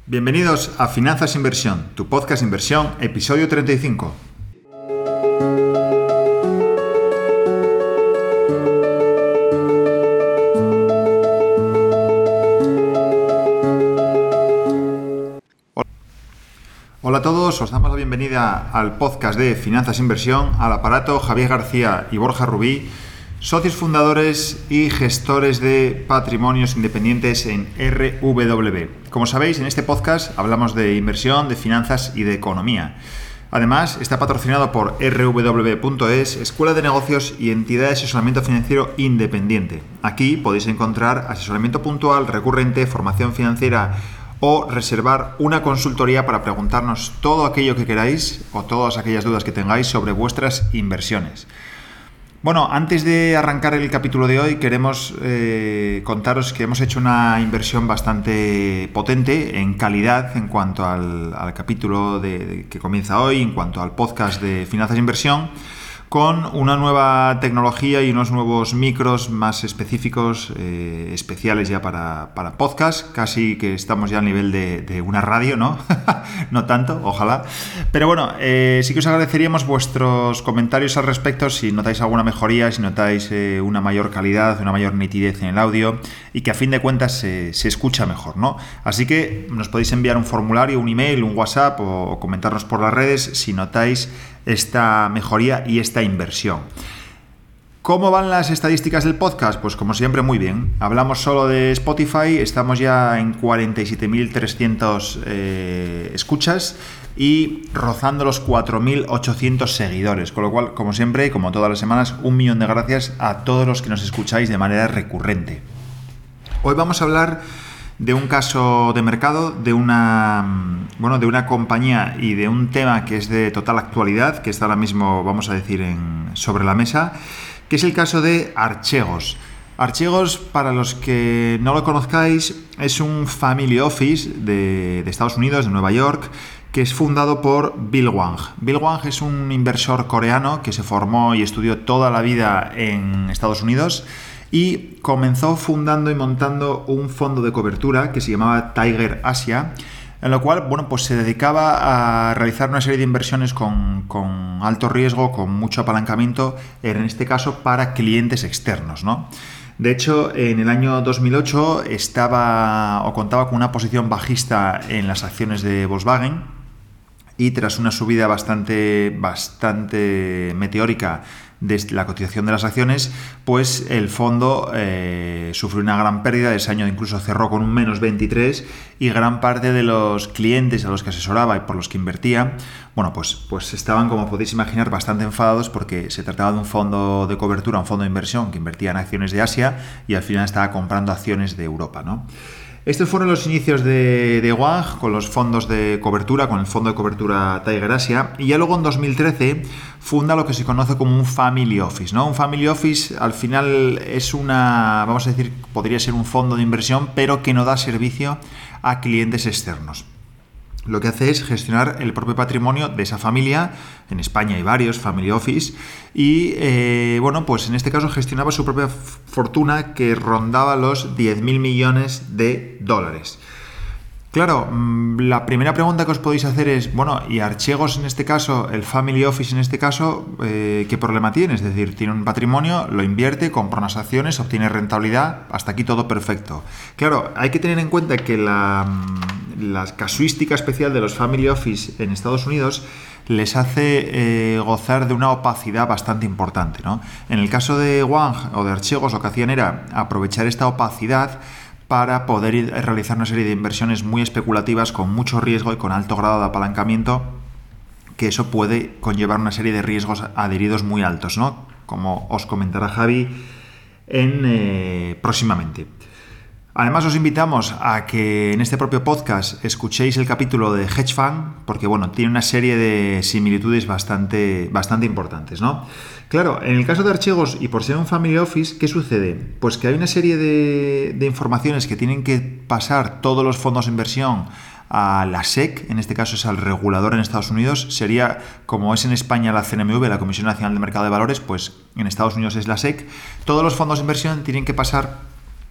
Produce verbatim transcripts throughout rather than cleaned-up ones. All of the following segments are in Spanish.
Bienvenidos a Finanzas Inversión, tu podcast Inversión, episodio treinta y cinco. Hola a todos, os damos la bienvenida al podcast de Finanzas Inversión, al aparato Javier García y Borja Rubí, socios fundadores y gestores de patrimonios independientes en R W. Como sabéis, en este podcast hablamos de inversión, de finanzas y de economía. Además, está patrocinado por R W punto es, Escuela de Negocios y Entidad de Asesoramiento Financiero Independiente. Aquí podéis encontrar asesoramiento puntual, recurrente, formación financiera o reservar una consultoría para preguntarnos todo aquello que queráis o todas aquellas dudas que tengáis sobre vuestras inversiones. Bueno, antes de arrancar el capítulo de hoy, queremos eh, contaros que hemos hecho una inversión bastante potente en calidad en cuanto al, al capítulo de, de, que comienza hoy, en cuanto al podcast de Finanzas e Inversión, con una nueva tecnología y unos nuevos micros más específicos, eh, especiales ya para, para podcast. Casi que estamos ya al nivel de, de una radio, ¿no? No tanto, ojalá. Pero bueno, eh, sí que os agradeceríamos vuestros comentarios al respecto si notáis alguna mejoría, si notáis eh, una mayor calidad, una mayor nitidez en el audio y que a fin de cuentas se, se escucha mejor, ¿no? Así que nos podéis enviar un formulario, un email, un WhatsApp o, o comentarnos por las redes si notáis esta mejoría y esta inversión. ¿Cómo van las estadísticas del podcast? Pues como siempre muy bien. Hablamos solo de Spotify, estamos ya en cuarenta y siete mil trescientos eh, escuchas y rozando los cuatro mil ochocientos seguidores, con lo cual, como siempre y como todas las semanas, un millón de gracias a todos los que nos escucháis de manera recurrente. Hoy vamos a hablar de un caso de mercado, de una, bueno, de una compañía y de un tema que es de total actualidad, que está ahora mismo, vamos a decir, en, sobre la mesa, que es el caso de Archegos. Archegos, para los que no lo conozcáis, es un family office de, de Estados Unidos, de Nueva York, que es fundado por Bill Hwang. Bill Hwang es un inversor coreano que se formó y estudió toda la vida en Estados Unidos y comenzó fundando y montando un fondo de cobertura que se llamaba Tiger Asia, en lo cual, bueno, pues se dedicaba a realizar una serie de inversiones con, con alto riesgo, con mucho apalancamiento, en este caso para clientes externos, ¿no? De hecho, en el año dos mil ocho estaba o contaba con una posición bajista en las acciones de Volkswagen y tras una subida bastante, bastante meteórica de la cotización de las acciones, pues el fondo eh, sufrió una gran pérdida. Ese año incluso cerró con un menos veintitrés y gran parte de los clientes a los que asesoraba y por los que invertía, bueno, pues, pues estaban, como podéis imaginar, bastante enfadados porque se trataba de un fondo de cobertura, un fondo de inversión que invertía en acciones de Asia y al final estaba comprando acciones de Europa, ¿no? Estos fueron los inicios de, de Hwang con los fondos de cobertura, con el fondo de cobertura Tiger Asia, y ya luego en dos mil trece funda lo que se conoce como un family office, ¿no? Un family office al final es una, vamos a decir, podría ser un fondo de inversión, pero que no da servicio a clientes externos. Lo que hace es gestionar el propio patrimonio de esa familia. En España hay varios family office y eh, bueno, pues en este caso gestionaba su propia fortuna que rondaba los diez mil millones de dólares. Claro, la primera pregunta que os podéis hacer es, bueno, ¿y Archegos en este caso, el family office en este caso, eh, qué problema tiene? Es decir, tiene un patrimonio, lo invierte, compra unas acciones, obtiene rentabilidad, hasta aquí todo perfecto. Claro, hay que tener en cuenta que la, la casuística especial de los family office en Estados Unidos les hace eh, gozar de una opacidad bastante importante, ¿no? En el caso de Hwang o de Archegos, lo que hacían era aprovechar esta opacidad para poder ir, realizar una serie de inversiones muy especulativas con mucho riesgo y con alto grado de apalancamiento, que eso puede conllevar una serie de riesgos adheridos muy altos, ¿no? Como os comentará Javi en, eh, próximamente. Además, os invitamos a que en este propio podcast escuchéis el capítulo de Hedge Fund, porque bueno, tiene una serie de similitudes bastante, bastante importantes, ¿no? Claro, en el caso de Archegos y por ser un family office, ¿qué sucede? Pues que hay una serie de, de informaciones que tienen que pasar todos los fondos de inversión a la S E C, en este caso es al regulador en Estados Unidos, sería como es en España la C N M V, la Comisión Nacional de Mercado de Valores, pues en Estados Unidos es la S E C. Todos los fondos de inversión tienen que pasar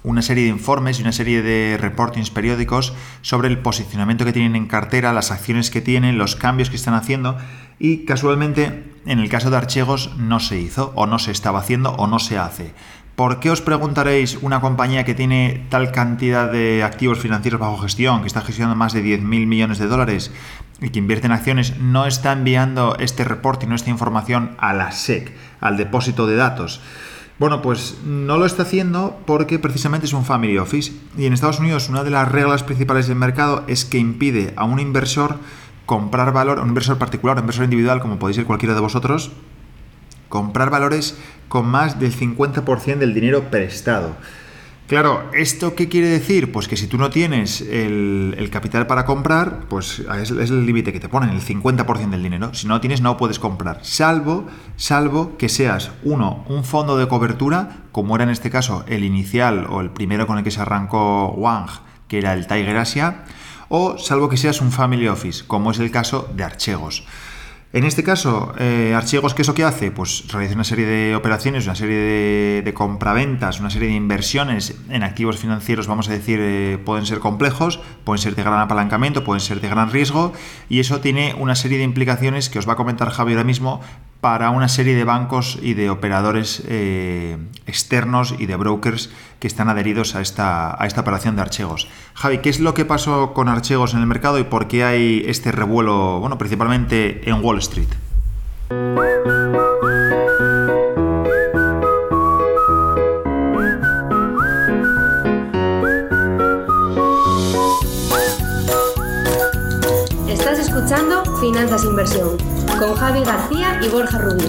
una serie de informes y una serie de reportings periódicos sobre el posicionamiento que tienen en cartera, las acciones que tienen, los cambios que están haciendo, y casualmente en el caso de Archegos no se hizo, o no se estaba haciendo, o no se hace. ¿Por qué, os preguntaréis, una compañía que tiene tal cantidad de activos financieros bajo gestión, que está gestionando más de diez mil millones de dólares y que invierte en acciones, no está enviando este reporting, no esta información a la S E C, al depósito de datos? Bueno, pues no lo está haciendo porque precisamente es un family office, y en Estados Unidos una de las reglas principales del mercado es que impide a un inversor comprar valor, a un inversor particular, a un inversor individual, como podéis ser cualquiera de vosotros, comprar valores con más del cincuenta por ciento del dinero prestado. Claro, ¿esto qué quiere decir? Pues que si tú no tienes el, el capital para comprar, pues es, es el límite que te ponen, el cincuenta por ciento del dinero. Si no lo tienes, no puedes comprar, salvo, salvo que seas, uno, un fondo de cobertura, como era en este caso el inicial o el primero con el que se arrancó Wang, que era el Tiger Asia, o salvo que seas un family office, como es el caso de Archegos. En este caso, eh, Archegos, ¿qué es lo que hace? Pues realiza una serie de operaciones, una serie de, de compraventas, una serie de inversiones en activos financieros, vamos a decir, eh, pueden ser complejos, pueden ser de gran apalancamiento, pueden ser de gran riesgo, y eso tiene una serie de implicaciones que os va a comentar Javi ahora mismo para una serie de bancos y de operadores eh, externos y de brokers que están adheridos a esta, a esta operación de Archegos. Javi, ¿qué es lo que pasó con Archegos en el mercado y por qué hay este revuelo, bueno, principalmente en Wall Street? Estás escuchando Finanzas Inversión con Javi García y Borja Rubí.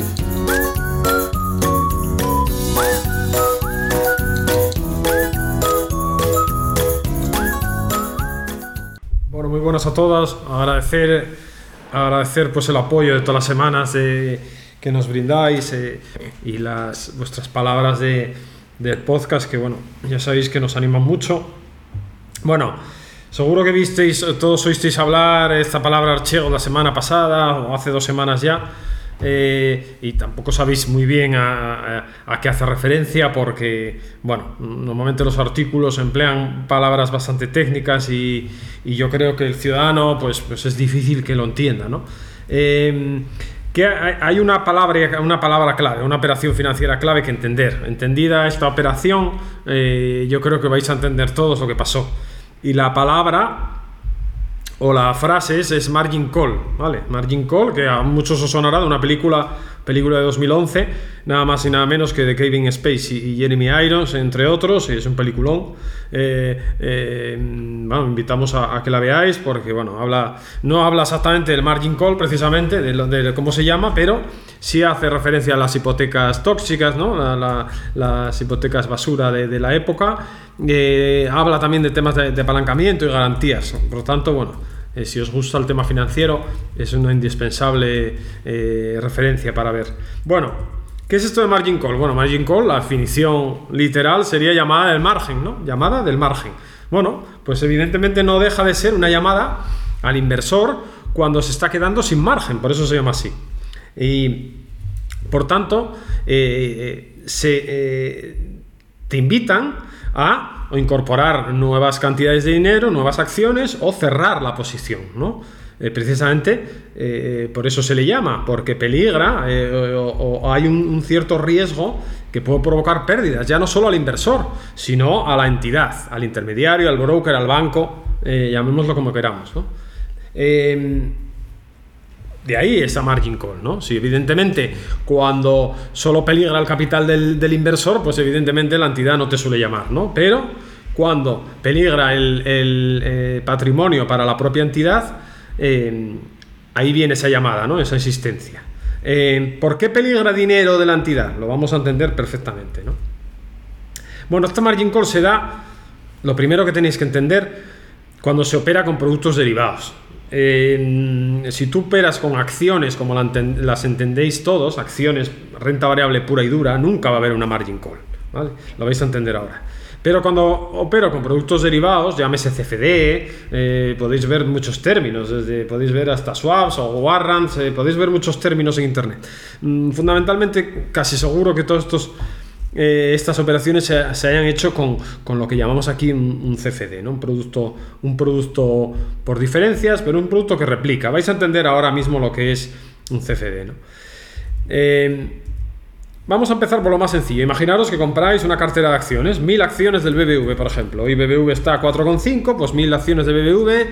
Bueno, muy buenas a todos. Agradecer, agradecer pues el apoyo de todas las semanas de, que nos brindáis eh, y las vuestras palabras de, del podcast, que bueno, ya sabéis que nos animan mucho. Bueno, seguro que visteis, todos oísteis hablar esta palabra Archegos la semana pasada o hace dos semanas ya, eh, y tampoco sabéis muy bien a, a, a qué hace referencia, porque bueno, normalmente los artículos emplean palabras bastante técnicas y, y yo creo que el ciudadano pues, pues es difícil que lo entienda, ¿no? Eh, que hay una palabra, una palabra clave, una operación financiera clave que entender. Entendida esta operación, eh, yo creo que vais a entender todos lo que pasó. Y la palabra o la frase es, es margin call, ¿vale? Margin call, que a muchos os sonará de una película, película de dos mil once, nada más y nada menos que de Kevin Spacey y Jeremy Irons, entre otros, y es un peliculón. Eh, eh, bueno, invitamos a, a que la veáis porque, bueno, habla, no habla exactamente del margin call, precisamente, de, lo, de cómo se llama, pero sí hace referencia a las hipotecas tóxicas, ¿no? La, la, las hipotecas basura de, de la época. Eh, habla también de temas de, de apalancamiento y garantías. Por lo tanto, bueno, eh, si os gusta el tema financiero, es una indispensable eh, referencia para ver. Bueno, ¿qué es esto de margin call? Bueno, margin call, la definición literal sería llamada del margen, ¿no? Llamada del margen. Bueno, pues evidentemente no deja de ser una llamada al inversor cuando se está quedando sin margen, por eso se llama así. Y por tanto, eh, se, eh, te invitan a incorporar nuevas cantidades de dinero, nuevas acciones o cerrar la posición, ¿no? Eh, precisamente eh, por eso se le llama, porque peligra eh, o, o hay un, un cierto riesgo que puede provocar pérdidas, ya no solo al inversor, sino a la entidad, al intermediario, al broker, al banco, eh, llamémoslo como queramos, ¿no? Eh, De ahí esa margin call, ¿no? Si evidentemente cuando solo peligra el capital del, del inversor, pues evidentemente la entidad no te suele llamar, ¿no? Pero cuando peligra el, el eh, patrimonio para la propia entidad, eh, ahí viene esa llamada, ¿no? Esa insistencia. Eh, ¿Por qué peligra dinero de la entidad? Lo vamos a entender perfectamente, ¿no? Bueno, esta margin call se da, lo primero que tenéis que entender, cuando se opera con productos derivados. Eh, si tú operas con acciones como la enten- las entendéis todos, acciones, renta variable pura y dura, nunca va a haber una margin call, ¿vale? Lo vais a entender ahora. Pero cuando opero con productos derivados, llámese C F D, eh, podéis ver muchos términos, desde, podéis ver hasta swaps o warrants, eh, podéis ver muchos términos en internet. Mm, fundamentalmente, casi seguro que todos estos eh, estas operaciones se, se hayan hecho con, con lo que llamamos aquí un, un C F D, ¿no? Un producto, un producto por diferencias, pero un producto que replica. Vais a entender ahora mismo lo que es un C F D, ¿no? Eh, Vamos a empezar por lo más sencillo. Imaginaros que compráis una cartera de acciones, mil acciones del B B V, por ejemplo. Hoy B B V está a cuatro coma cinco, pues mil acciones de B B V.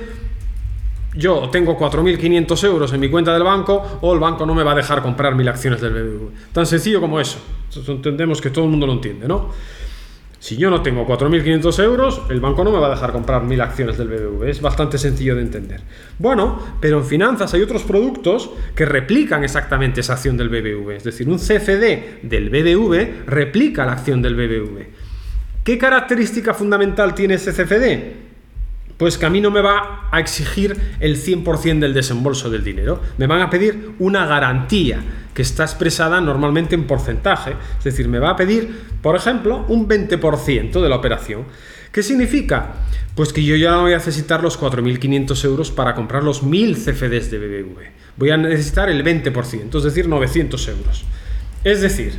Yo tengo cuatro mil quinientos euros en mi cuenta del banco, o el banco no me va a dejar comprar mil acciones del B B V. Tan sencillo como eso. Entendemos que todo el mundo lo entiende, ¿no? Si yo no tengo cuatro mil quinientos euros, el banco no me va a dejar comprar mil acciones del B B V. Es bastante sencillo de entender. Bueno, pero en finanzas hay otros productos que replican exactamente esa acción del B B V. Es decir, un C F D del B B V replica la acción del B B V. ¿Qué característica fundamental tiene ese C F D? Pues que a mí no me va a exigir el cien por ciento del desembolso del dinero. Me van a pedir una garantía que está expresada normalmente en porcentaje. Es decir, me va a pedir, por ejemplo, un veinte por ciento de la operación. ¿Qué significa? Pues que yo ya no voy a necesitar los cuatro mil quinientos euros para comprar los mil C F Ds de B B V. Voy a necesitar el veinte por ciento, es decir, novecientos euros. Es decir,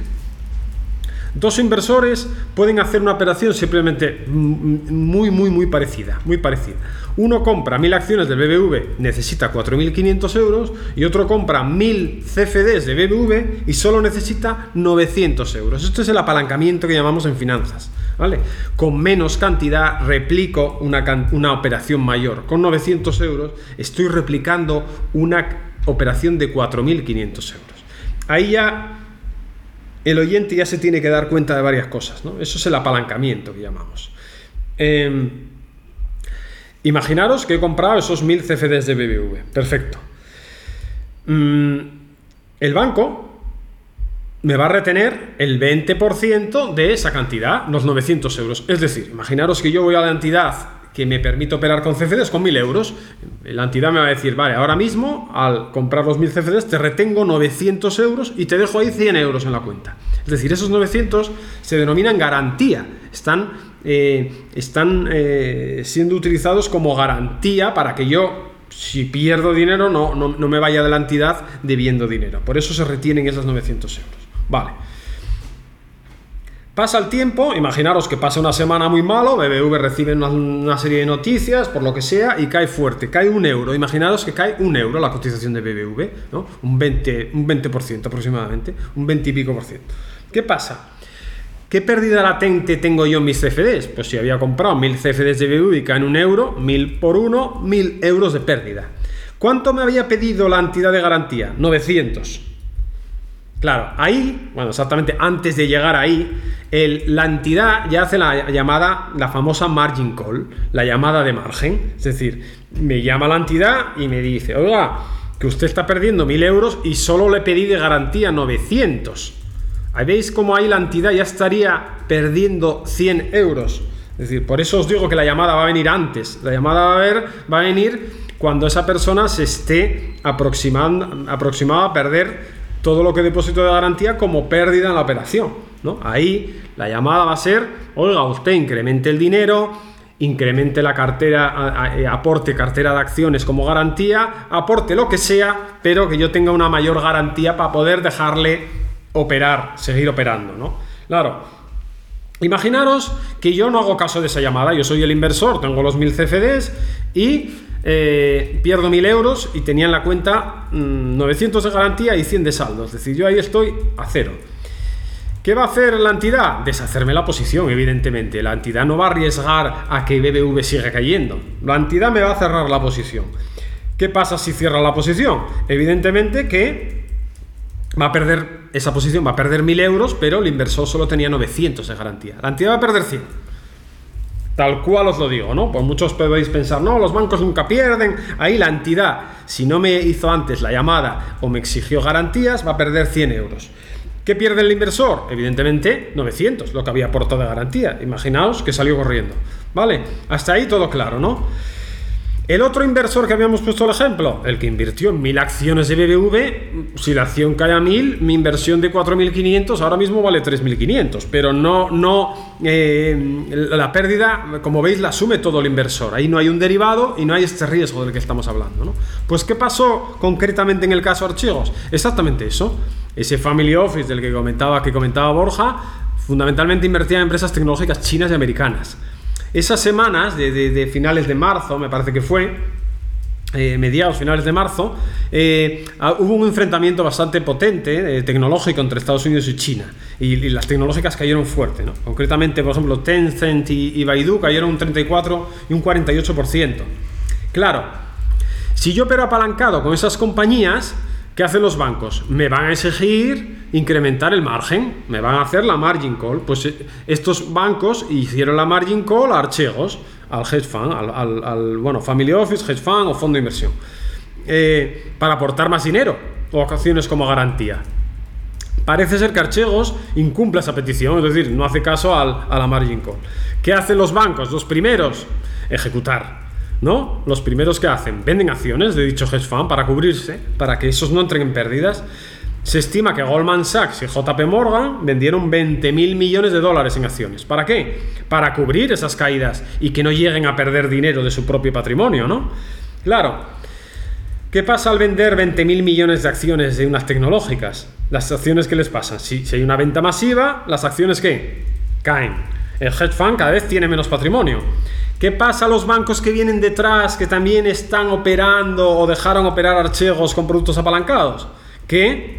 dos inversores pueden hacer una operación simplemente muy, muy, muy parecida, muy parecida. Uno compra mil acciones del B B V, necesita cuatro mil quinientos euros, y otro compra mil C F Ds de B B V y solo necesita novecientos euros. Esto es el apalancamiento que llamamos en finanzas, ¿vale? Con menos cantidad replico una, una operación mayor. Con novecientos euros estoy replicando una operación de cuatro mil quinientos euros. Ahí ya el oyente ya se tiene que dar cuenta de varias cosas, ¿no? Eso es el apalancamiento que llamamos. Eh, imaginaros que he comprado esos mil C F Ds de B B V. Perfecto. Mm, el banco me va a retener el veinte por ciento de esa cantidad, los novecientos euros. Es decir, imaginaros que yo voy a la entidad que me permite operar con C F Ds con mil euros. La entidad me va a decir, vale, ahora mismo al comprar los mil C F Ds te retengo novecientos euros y te dejo ahí cien euros en la cuenta. Es decir, esos novecientos se denominan garantía. Están, eh, están eh, siendo utilizados como garantía para que yo, si pierdo dinero, no, no, no me vaya de la entidad debiendo dinero. Por eso se retienen esos novecientos euros. Vale. Pasa el tiempo, imaginaros que pasa una semana muy malo, B B V recibe una, una serie de noticias, por lo que sea, y cae fuerte, cae un euro. Imaginaros que cae un euro la cotización de B B V, ¿no? Un veinte, un veinte por ciento aproximadamente, un veinte y pico por ciento. ¿Qué pasa? ¿Qué pérdida latente tengo yo en mis C F Ds? Pues si había comprado mil C F Ds de B B V y caen un euro, mil por uno, mil euros de pérdida. ¿Cuánto me había pedido la entidad de garantía? novecientos. Claro, ahí, bueno, exactamente antes de llegar ahí, el, la entidad ya hace la llamada, la famosa margin call, la llamada de margen. Es decir, me llama la entidad y me dice, oiga, que usted está perdiendo mil euros y solo le pedí de garantía novecientos. Ahí veis cómo ahí la entidad ya estaría perdiendo cien euros. Es decir, por eso os digo que la llamada va a venir antes. La llamada va a, ver, va a venir cuando esa persona se esté aproximando, aproximada a perder todo lo que deposito de garantía como pérdida en la operación, ¿no? Ahí la llamada va a ser, oiga, usted incremente el dinero, incremente la cartera, aporte cartera de acciones como garantía, aporte lo que sea, pero que yo tenga una mayor garantía para poder dejarle operar, seguir operando, ¿no? Claro, imaginaros que yo no hago caso de esa llamada, yo soy el inversor, tengo los mil C F Ds y Eh, pierdo mil euros y tenía en la cuenta mmm, novecientos de garantía y cien de saldo. Es decir, yo ahí estoy a cero. ¿Qué va a hacer la entidad? Deshacerme la posición, evidentemente. La entidad no va a arriesgar a que B B V siga cayendo. La entidad me va a cerrar la posición. ¿Qué pasa si cierra la posición? Evidentemente que va a perder esa posición, va a perder mil euros, pero el inversor solo tenía novecientos de garantía. La entidad va a perder cien. Tal cual os lo digo, ¿no? Pues muchos podéis pensar, no, los bancos nunca pierden. Ahí la entidad, si no me hizo antes la llamada o me exigió garantías, va a perder cien euros. ¿Qué pierde el inversor? Evidentemente novecientos, lo que había aportado de garantía. Imaginaos que salió corriendo. ¿Vale? Hasta ahí todo claro, ¿no? El otro inversor que habíamos puesto el ejemplo, el que invirtió en mil acciones de B B V, si la acción cae a mil, mi inversión de cuatro mil quinientos ahora mismo vale tres mil quinientos, pero no, no eh, la pérdida, como veis, la asume todo el inversor. Ahí no hay un derivado y no hay este riesgo del que estamos hablando, ¿no? Pues ¿qué pasó concretamente en el caso Archegos? Exactamente eso. Ese family office del que comentaba, que comentaba Borja Fundamentalmente invertía en empresas tecnológicas chinas y americanas. Esas semanas de, de, de finales de marzo, me parece que fue, eh, mediados, finales de marzo, eh, hubo un enfrentamiento bastante potente, eh, tecnológico, entre Estados Unidos y China. Y, y las tecnológicas cayeron fuerte, ¿no? Concretamente, por ejemplo, Tencent y, y Baidu cayeron un treinta y cuatro y un cuarenta y ocho por ciento. Claro, si yo opero apalancado con esas compañías, ¿qué hacen los bancos? Me van a exigir incrementar el margen, me van a hacer la margin call. Pues estos bancos hicieron la margin call a Archegos, al hedge fund, al, al, al bueno, family office, hedge fund o fondo de inversión, eh, para aportar más dinero o acciones como garantía. Parece ser que Archegos incumple esa petición, es decir, no hace caso al, a la margin call. ¿Qué hacen los bancos? Los primeros, ejecutar. ¿No? Los primeros que hacen, venden acciones de dicho hedge fund para cubrirse, para que esos no entren en pérdidas. Se estima que Goldman Sachs y J P Morgan vendieron veinte mil millones de dólares en acciones. ¿Para qué? Para cubrir esas caídas y que no lleguen a perder dinero de su propio patrimonio, ¿no? Claro. ¿Qué pasa al vender veinte mil millones de acciones de unas tecnológicas? Las acciones, ¿qué les pasa? Si, si hay una venta masiva, las acciones, ¿qué? Caen. El hedge fund cada vez tiene menos patrimonio. ¿Qué pasa a los bancos que vienen detrás, que también están operando o dejaron operar Archegos con productos apalancados? Que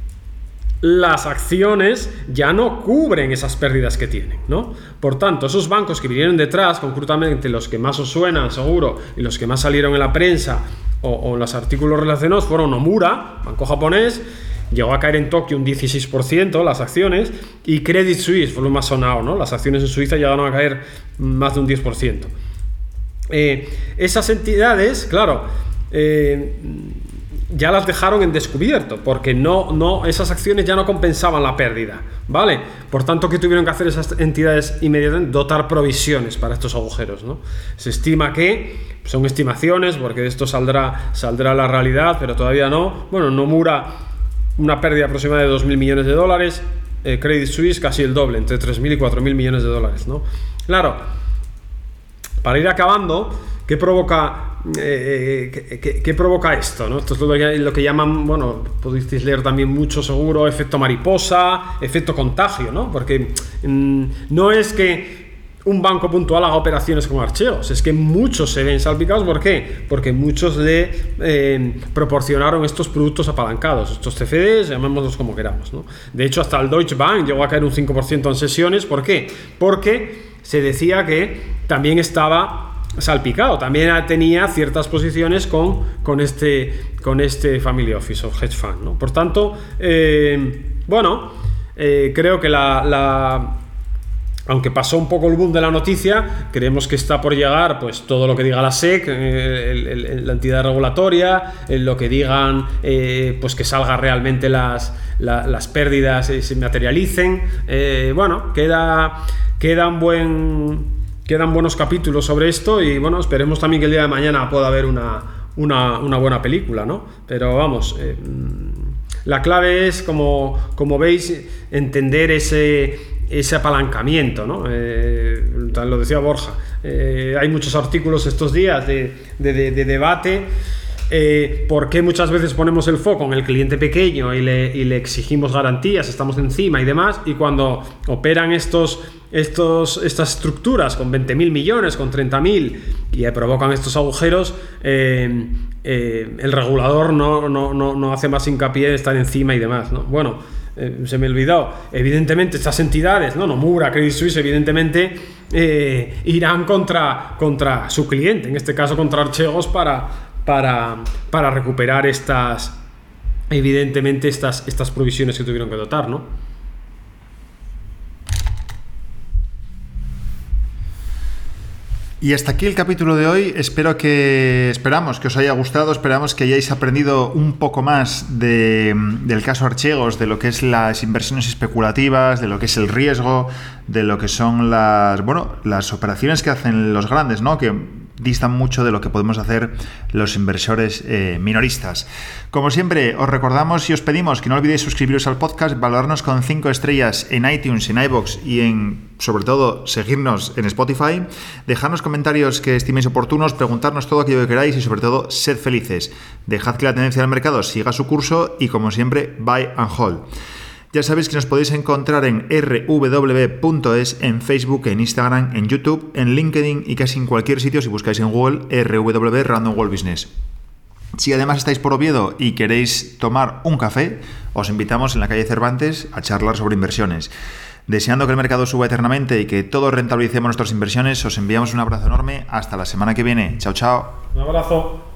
las acciones ya no cubren esas pérdidas que tienen, ¿no? Por tanto, esos bancos que vinieron detrás, concretamente los que más os suenan seguro y los que más salieron en la prensa o, o en los artículos relacionados, fueron Nomura, banco japonés, llegó a caer en Tokio un dieciséis por ciento las acciones, y Credit Suisse fue lo más sonado, ¿no? Las acciones en Suiza llegaron a caer más de un diez por ciento. Eh, esas entidades, claro, eh, ya las dejaron en descubierto, porque no, no, esas acciones ya no compensaban la pérdida, ¿vale? Por tanto, ¿qué tuvieron que hacer esas entidades inmediatamente? Dotar provisiones para estos agujeros, ¿no? Se estima que, son estimaciones, porque de esto saldrá, saldrá la realidad, pero todavía no. Bueno, Nomura, una pérdida aproximada de dos mil millones de dólares, eh, Credit Suisse casi el doble, entre tres mil y cuatro mil millones de dólares, ¿no? Claro, para ir acabando, ¿qué provoca, eh, qué, qué, qué provoca esto, ¿no? Esto es lo que, lo que llaman, bueno, podéis leer también mucho seguro, efecto mariposa, efecto contagio, ¿no? Porque mmm, no es que un banco puntual haga operaciones con Archegos, es que muchos se ven salpicados. ¿Por qué? Porque muchos le eh, proporcionaron estos productos apalancados, estos C F Ds, llamémoslos como queramos, ¿no? De hecho, hasta el Deutsche Bank llegó a caer un cinco por ciento en sesiones. ¿Por qué? Porque se decía que también estaba salpicado, también tenía ciertas posiciones con, con, este, con este family office o hedge fund, ¿no? Por tanto, eh, bueno, eh, creo que la... la aunque pasó un poco el boom de la noticia, creemos que está por llegar pues todo lo que diga la S E C, eh, el, el, la entidad regulatoria, eh, lo que digan, eh, pues que salga realmente las, la, las pérdidas y se materialicen. Eh, bueno, queda, queda un buen, quedan buenos capítulos sobre esto, y bueno, esperemos también que el día de mañana pueda haber una, una, una buena película, ¿no? Pero vamos, eh, la clave es, como, como veis, entender ese... ese apalancamiento, ¿no? Eh, lo decía Borja, eh, hay muchos artículos estos días de, de, de, de debate, eh, por qué muchas veces ponemos el foco en el cliente pequeño y le, y le exigimos garantías, estamos encima y demás, y cuando operan estos, estos, estas estructuras con veinte mil millones, con treinta mil, y provocan estos agujeros, eh, eh, el regulador no, no, no, no hace más hincapié en estar encima y demás, ¿no? Bueno, Eh, se me ha olvidado, evidentemente estas entidades, no, Nomura, Credit Suisse, evidentemente eh, irán contra, contra su cliente, en este caso contra Archegos, para, para, para recuperar estas, evidentemente estas, estas provisiones que tuvieron que dotar, ¿no? Y hasta aquí el capítulo de hoy. Espero que, esperamos que os haya gustado, esperamos que hayáis aprendido un poco más de, del caso Archegos, de lo que es las inversiones especulativas, de lo que es el riesgo, de lo que son las, bueno, las operaciones que hacen los grandes, ¿no? Que distan mucho de lo que podemos hacer los inversores eh, minoristas. Como siempre, os recordamos y os pedimos que no olvidéis suscribiros al podcast, valorarnos con cinco estrellas en iTunes, en iVoox y en, sobre todo, seguirnos en Spotify, dejarnos comentarios que estiméis oportunos, preguntarnos todo aquello que queráis y, sobre todo, sed felices. Dejad que la tendencia del mercado siga su curso y, como siempre, buy and hold. Ya sabéis que nos podéis encontrar en r w w punto es, en Facebook, en Instagram, en YouTube, en LinkedIn y casi en cualquier sitio si buscáis en Google R W W Random World Business. Si además estáis por Oviedo y queréis tomar un café, os invitamos en la calle Cervantes a charlar sobre inversiones. Deseando que el mercado suba eternamente y que todos rentabilicemos nuestras inversiones, os enviamos un abrazo enorme. Hasta la semana que viene. Chao, chao. Un abrazo.